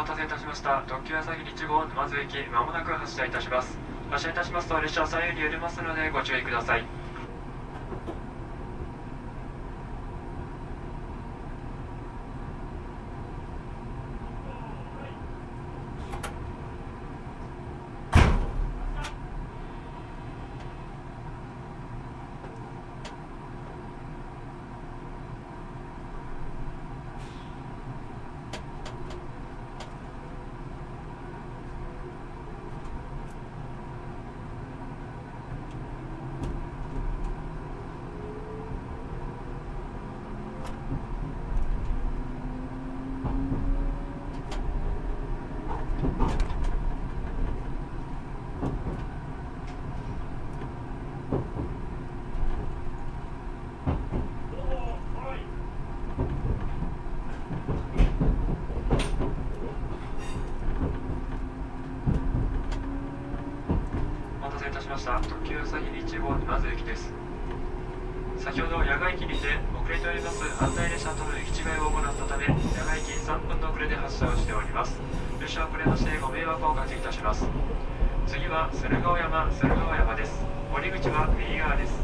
待たせいたしました。特急あさぎ1号沼津駅、まもなく発車いたします。発車いたしますと列車は左右に揺れますのでご注意ください。特急あさぎ1号沼津駅です。先ほど野外駅にて遅れております反対列車との行き違いを行ったため、野外駅3分の遅れで発車をしております。列車遅れましてご迷惑をおかけいたします。次は駿河山です。降り口は右側です。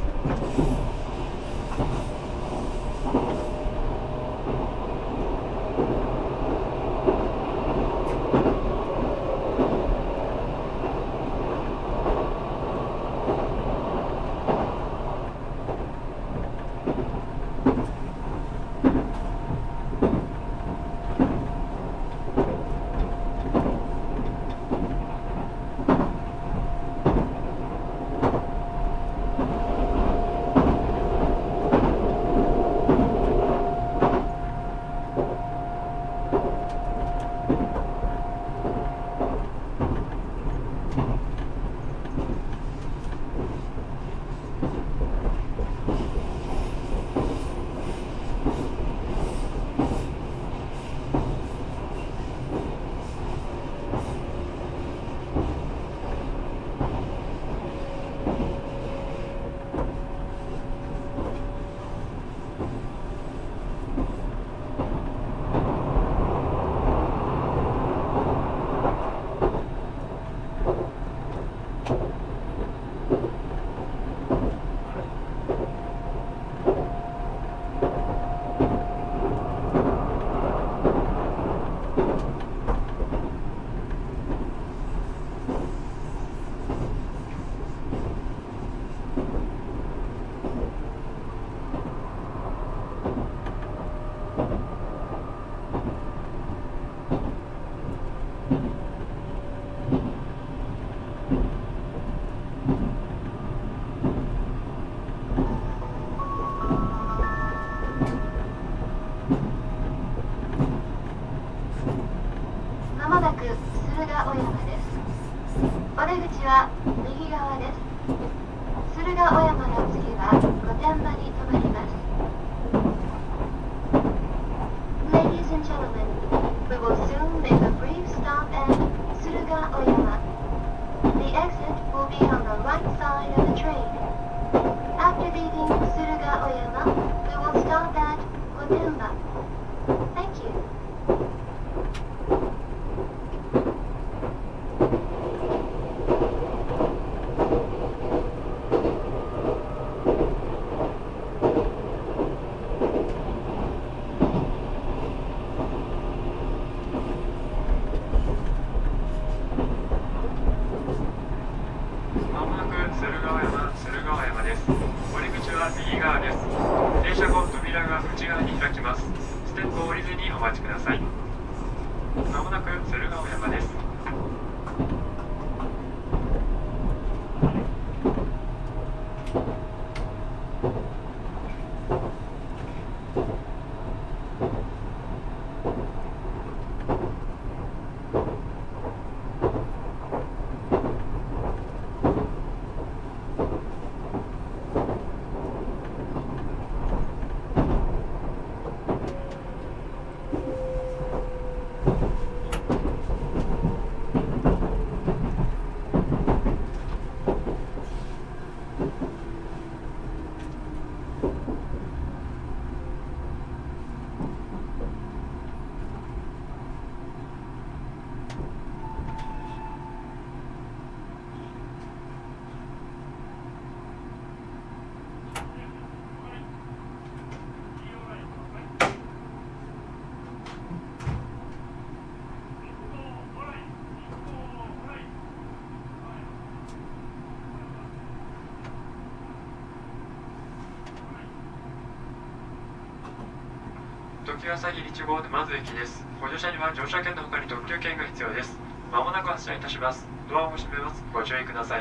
特急あさぎ1号沼津駅です。ご乗車には乗車券の他に特急券が必要です。まもなく発車いたします。ドアを閉めます。ご注意ください。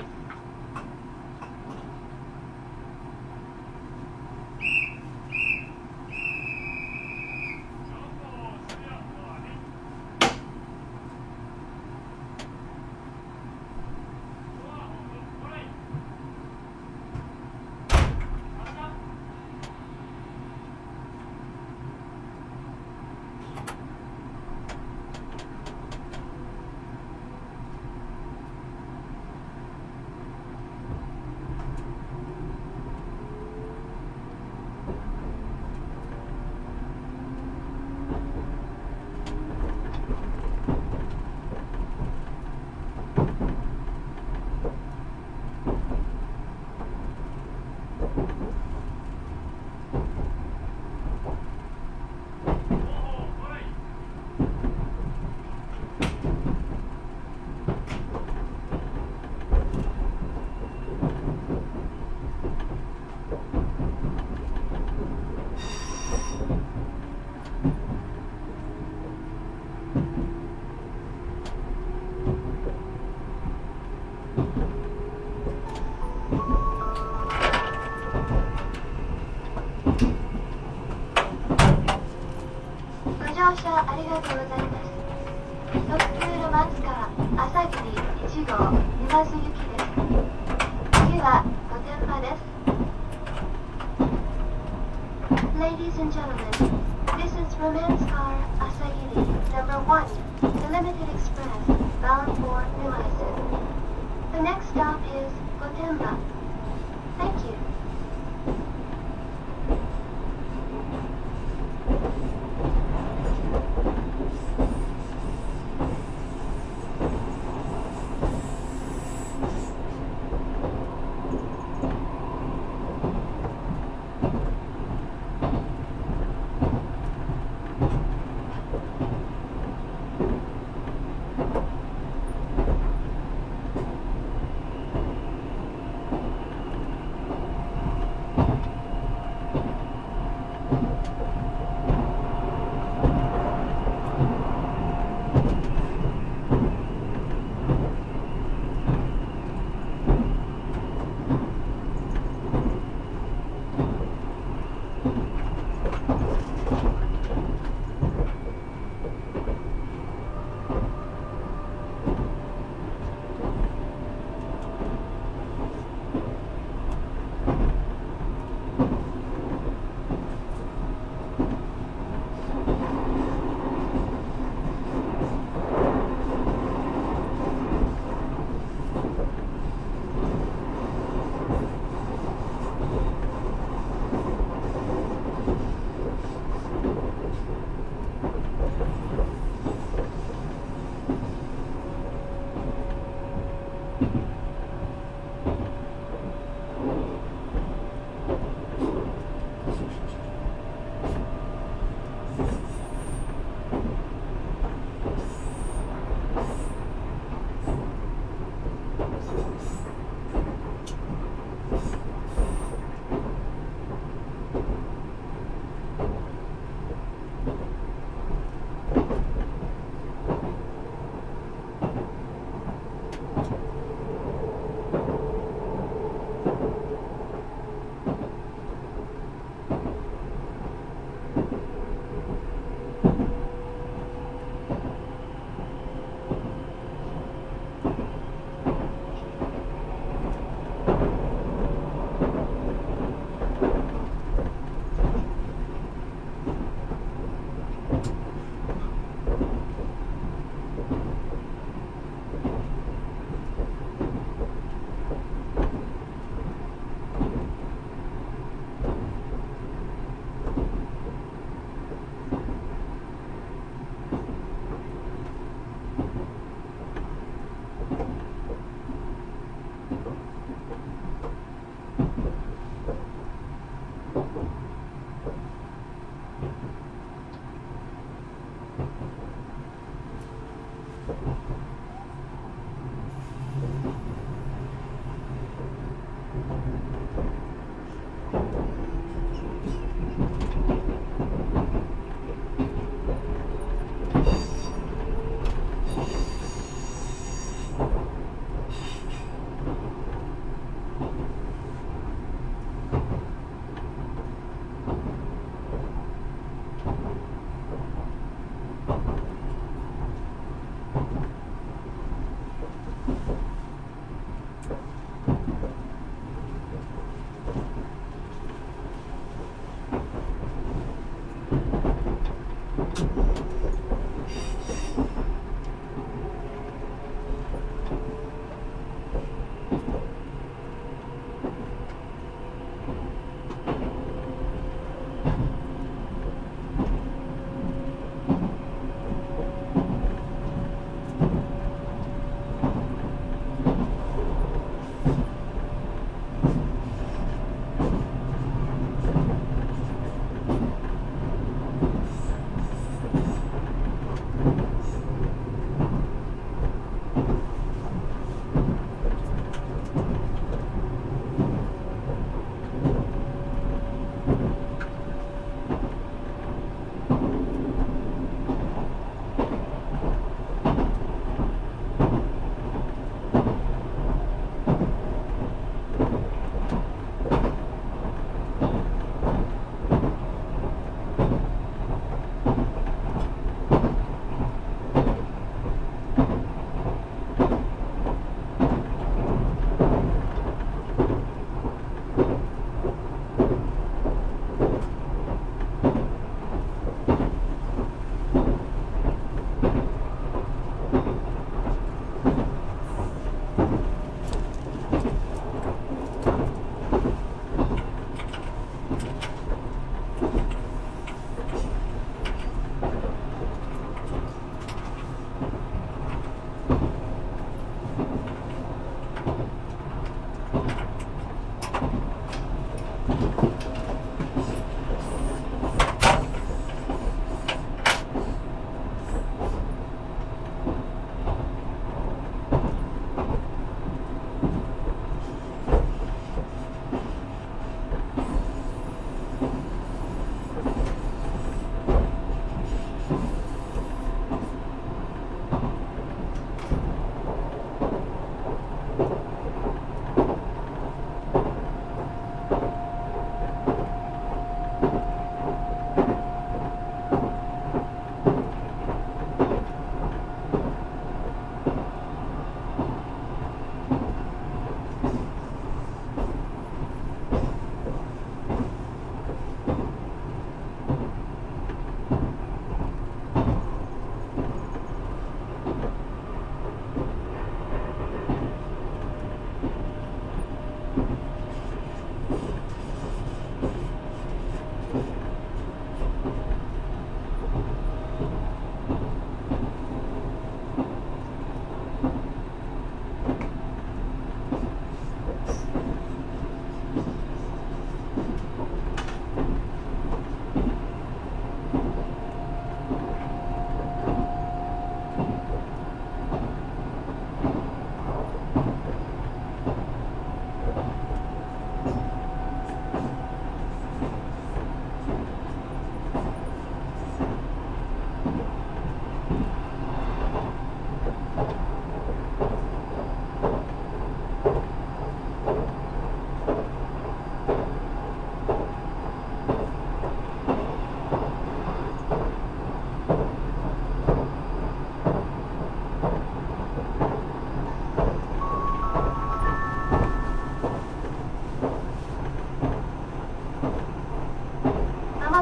乗車ありがとうございます。特急ロマンスカー朝霧1号沼津行きです。次は御殿場です。Ladies and gentlemen, this is Romance Car Asagiri number 1, the limited express bound for Numazu. The next stop is Gotemba. Thank you.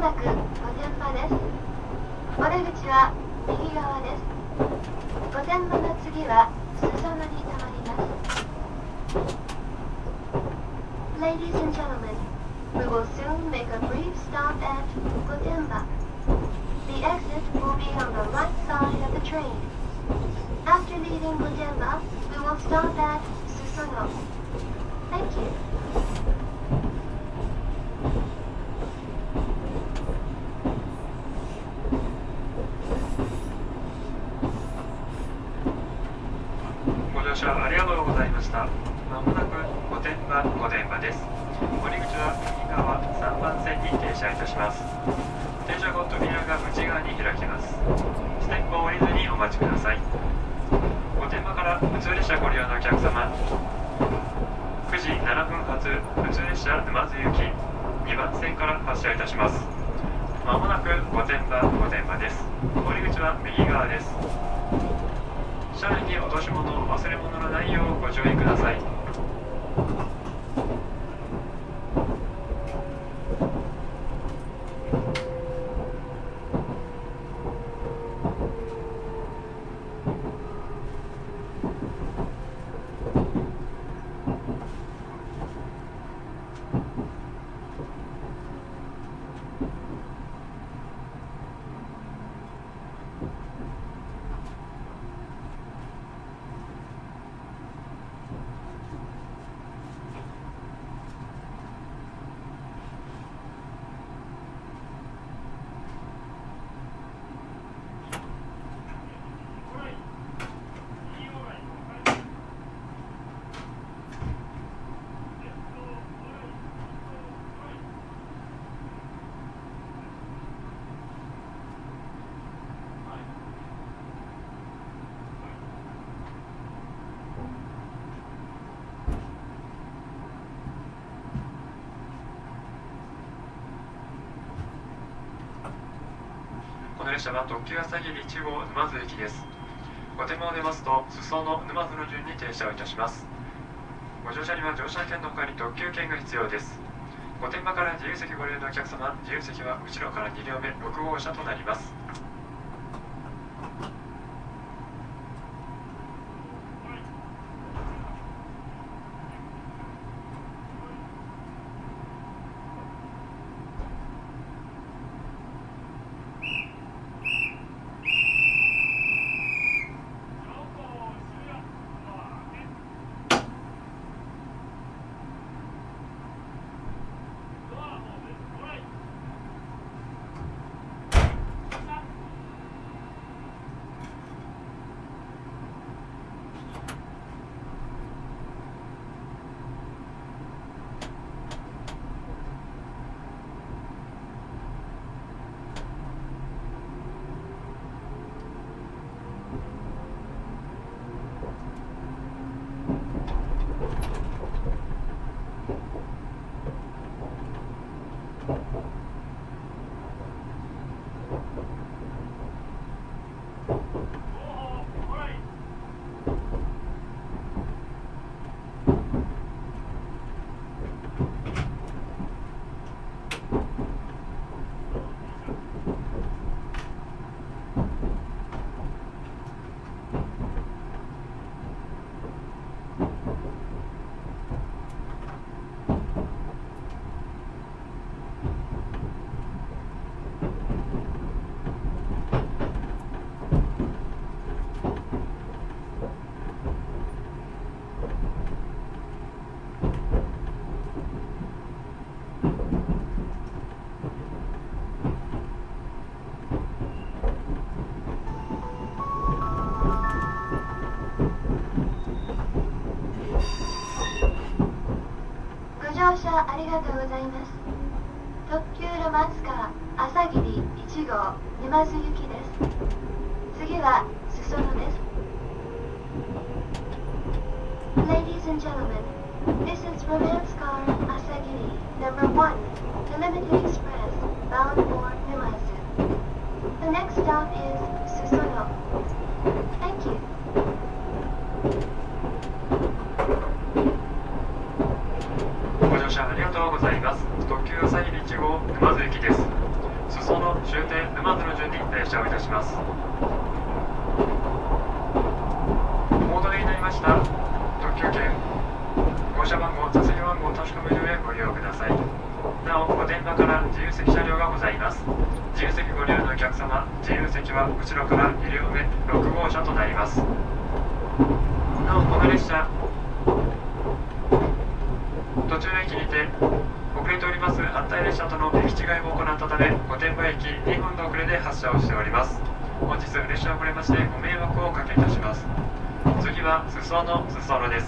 なく御殿場です。お出口は右側です。御殿場の次は裾野に停まります。Ladies and gentlemen, we will soon make a brief stop at Gotemba. The exit will be on the right side of the train. After leaving Gotemba, we will stop at Susono. Thank you. ご乗車ありがとうございました。まもなく御殿場です。降り口は右側3番線に停車いたします。停車後、扉が内側に開きます。ステップを降りずにお待ちください。御殿場から普通列車ご利用のお客様、9時7分発普通列車沼津行き2番線から発車いたします。まもなく御殿場です。降り口は右側です。車内に落とし物、忘れ物のないようご注意ください。この列車は特急あさぎり1号沼津駅です。御殿場を出ますと裾野沼津の順に停車をいたします。ご乗車には乗車券のほかに特急券が必要です。御殿場から自由席ご利用のお客様、自由席は後ろから2両目6号車となります。 乗車ありがとうございます。特急ロマンスカー朝霧1号沼津行きです。次は裾野です。Ladies and gentlemen, this is Romance Car Asagiri number 1, the limited express bound for Numazu. The next stop is Susono. Thank you. ご乗車ありがとうございます。特急あさぎり1号沼津行きです。 裾野終点沼津の順に停車をいたします。お戻りになりました特急券、号車番号、座席番号を確かめる上ご利用ください。なお、お電話から自由席車両がございます。自由席ご利用のお客様、自由席は後ろから2両目6号車となります。なお、この列車途中駅にて遅れております反対列車との駅違いを行ったため、御殿場駅2分の遅れで発車をしております。本日列車遅れましてご迷惑をおかけいたします。次は裾野です。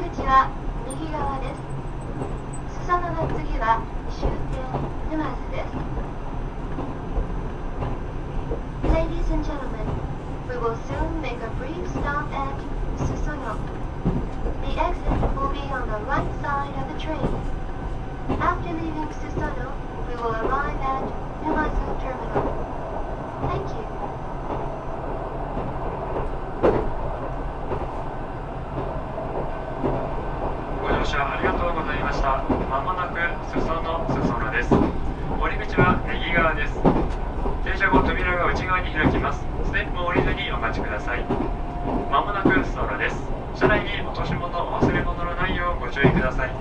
口は右側です。裾野の次は終点沼津です。Ladies and gentlemen, we will soon make a brief stop at Susono. The exit will be on the right side of the train. After leaving Susono, we will arrive at Numazu Terminal. Thank you. ご乗車ありがとうございました。まもなく裾野です。降り口は右側です。停車後扉が内側に開きます。ステップを降りずにお待ちください。まもなく裾野です。車内に落とし物、お忘れ物のないようご注意ください。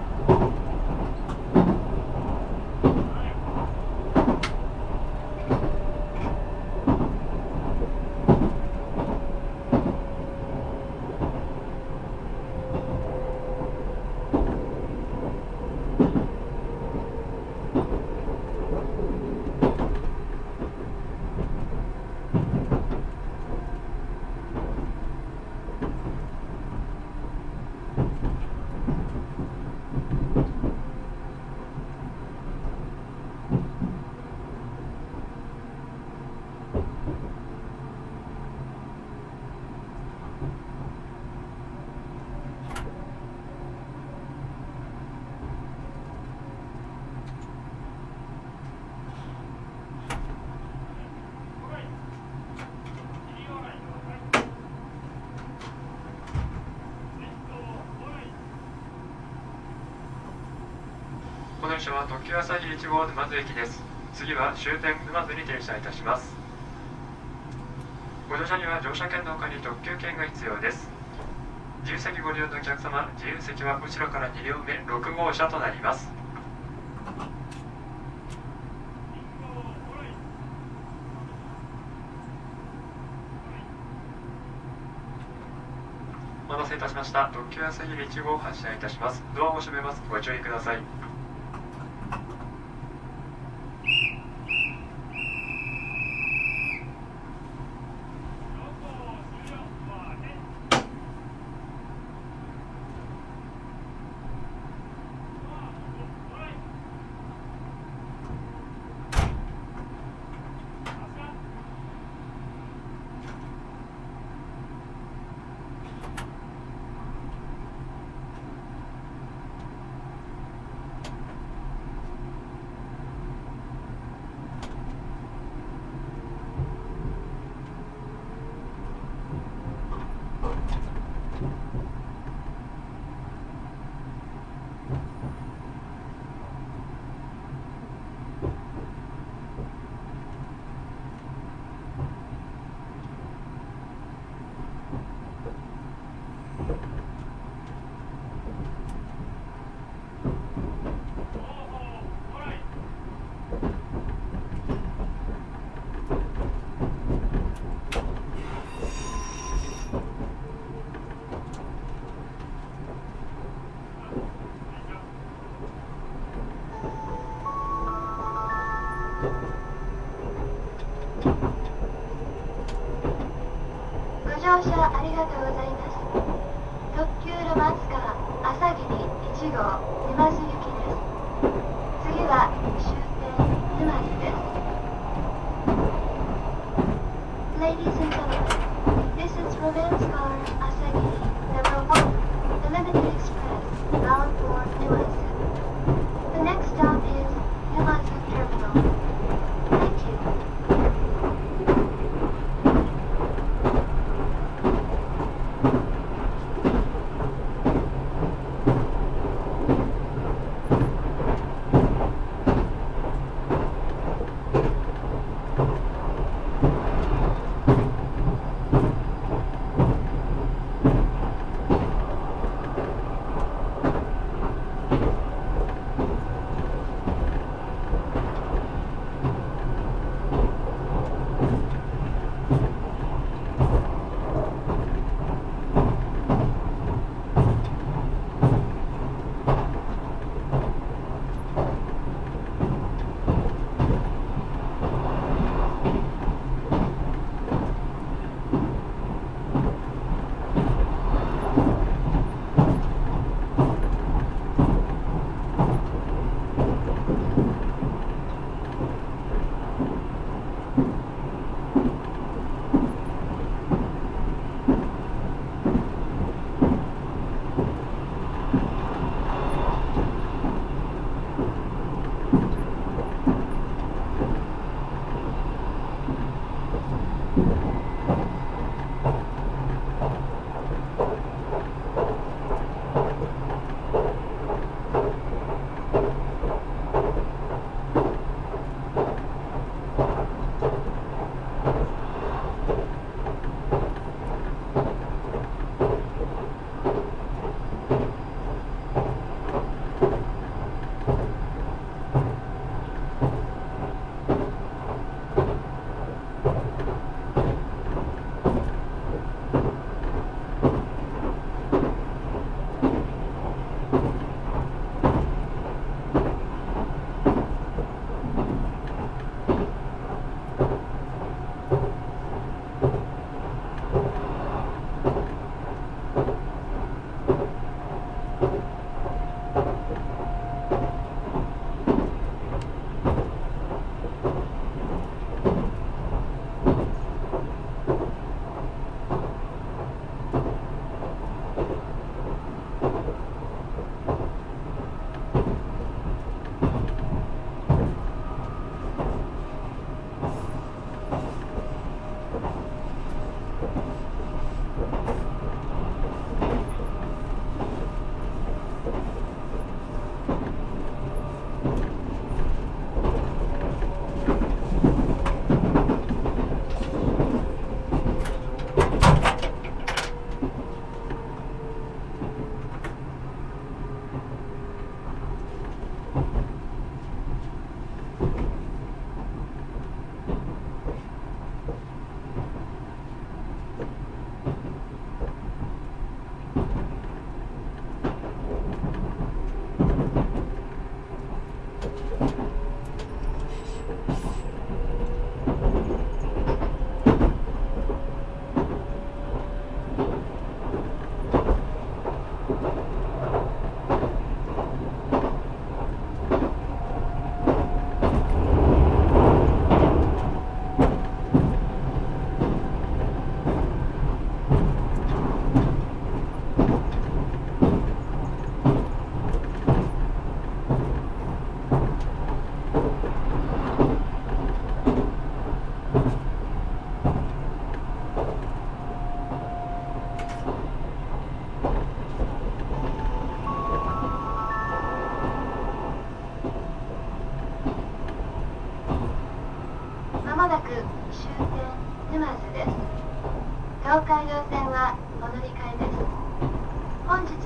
この列車は特急あさひ1号沼津駅です。次は終点沼津に停車いたします。ご乗車には乗車券の他に特急券が必要です。自由席ご利用のお客様、自由席は後ろから2両目6号車となります。お待たせいたしました。特急あさひ1号発車いたします。ドアを閉めます。ご注意ください。 乗車ありがとうございます。特急ロマンスカー朝霧1号沼津行きです。次は終点沼津です。Ladies and gentlemen, this is Romance Car Asagiri number 1, the limited express bound for Numazu. The next stop is Numazu Terminal. Thank you. ご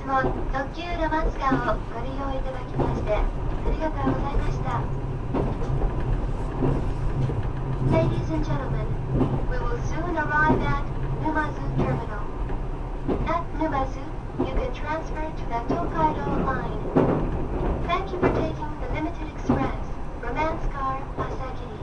も特急ロマンスカーをご利用いただきましてありがとうございました。Ladies and gentlemen, we will soon arrive at Numazu Terminal. At Numazu, you can transfer to the Tokaido line. Thank you for taking the Limited Express, Romance Car Asagiri.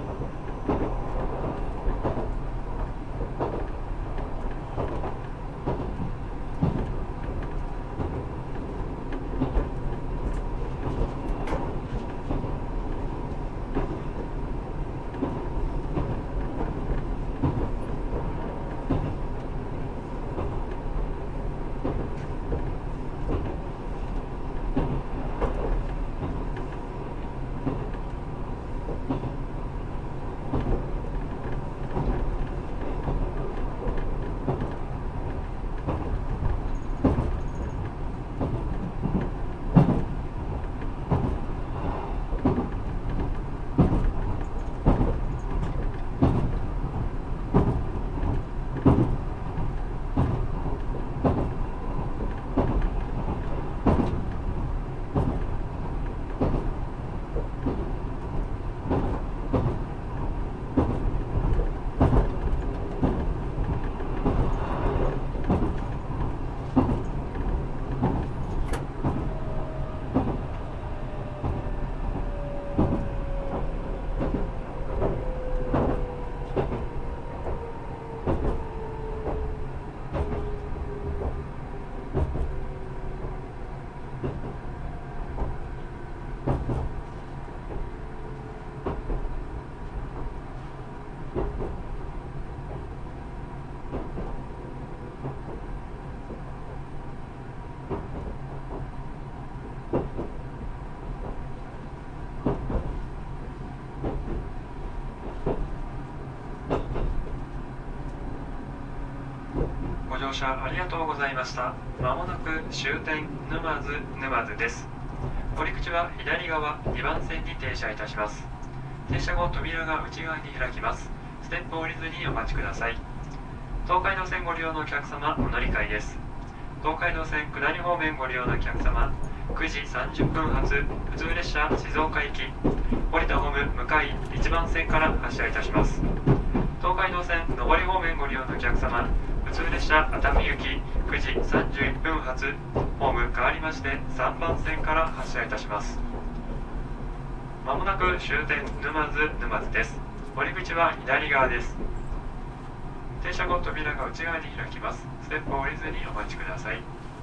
ご乗車ありがとうございました。まもなく終点沼津です。降り口は左側2番線に停車いたします。停車後、扉が内側に開きます。ステップを降りずにお待ちください。東海道線ご利用のお客様、お乗り換えです。東海道線下り方面ご利用のお客様、9時30分発普通列車静岡行き、降りたホーム向かい1番線から発車いたします。東海道線上り方面ご利用のお客様、普通列車熱海行き9時31分発ホーム変わりまして3番線から発車いたします。まもなく終点沼津です。降り口は左側です。停車後、扉が内側に開きます。ステップを降りずにお待ちください。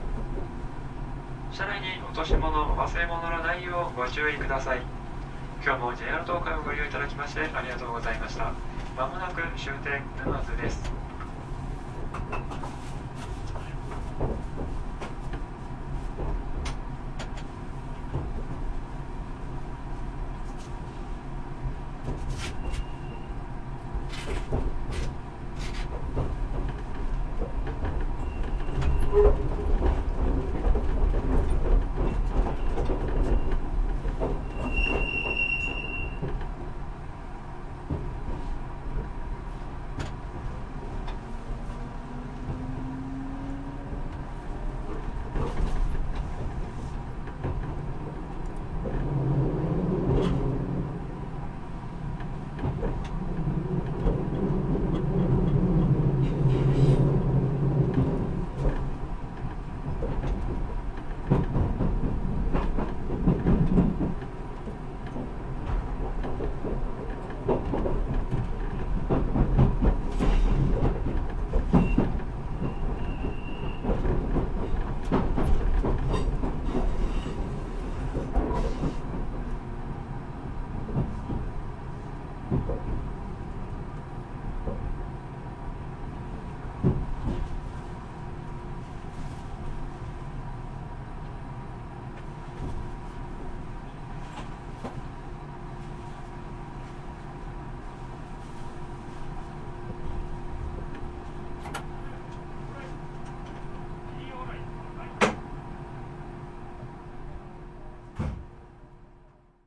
車内に落とし物、忘れ物のないようご注意ください。今日も JR 東海をご利用いただきましてありがとうございました。まもなく終点沼津です。